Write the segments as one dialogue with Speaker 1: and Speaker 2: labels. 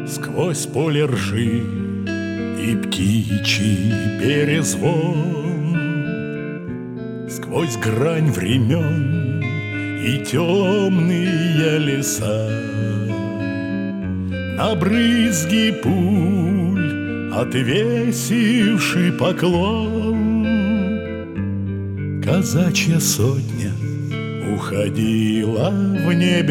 Speaker 1: Сквозь поле ржи и птичий перезвон, сквозь грань времен и темные леса, на брызги пуль отвесивший поклон, казачья сотня уходила в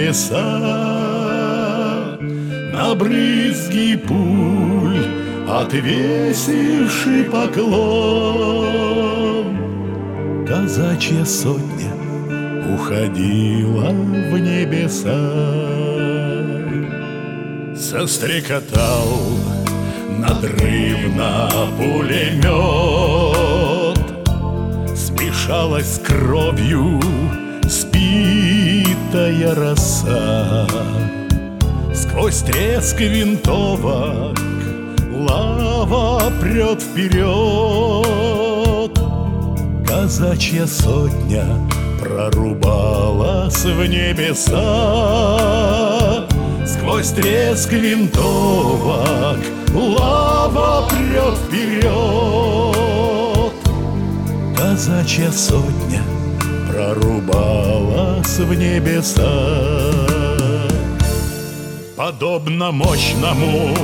Speaker 1: небеса, на брызги пуль отвесивший поклон, казачья сотня уходила в небеса. Застрекотал надрывно пулемет, смешалась с кровью спитая роса. Сквозь треск винтовок лава прет вперед, казачья сотня прорубалась в небеса. Сквозь треск винтовок лава прет вперед, казачья сотня прорубалась в небеса. Подобно мощному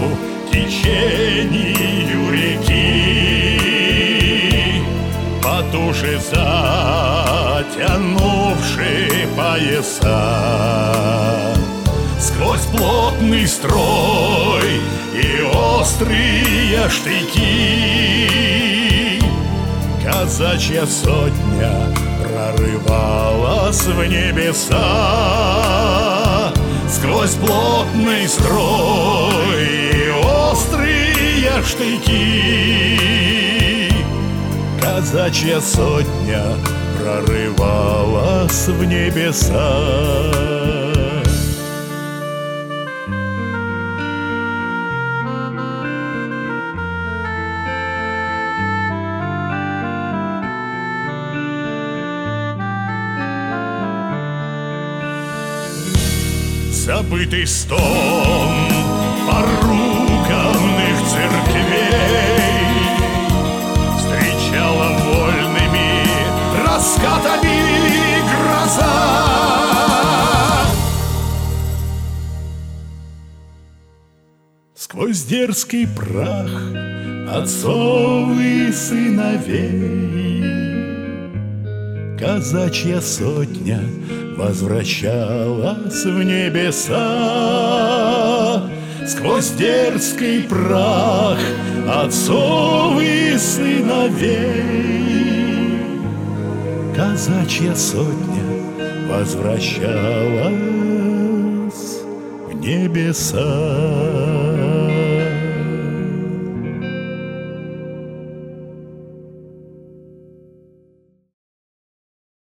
Speaker 1: течению реки, потуже затянувши пояса, сквозь плотный строй и острые штыки, казачья сотня прорывалась в небеса. Сквозь плотный строй и острые штыки, казачья сотня прорывалась в небеса. Забытый стон поруканных церквей встречала вольными раскатами гроза. Сквозь дерзкий прах отцов и сыновей казачья сотня возвращалась в небеса. Сквозь дерзкий прах отцов и сыновей казачья сотня возвращалась в небеса.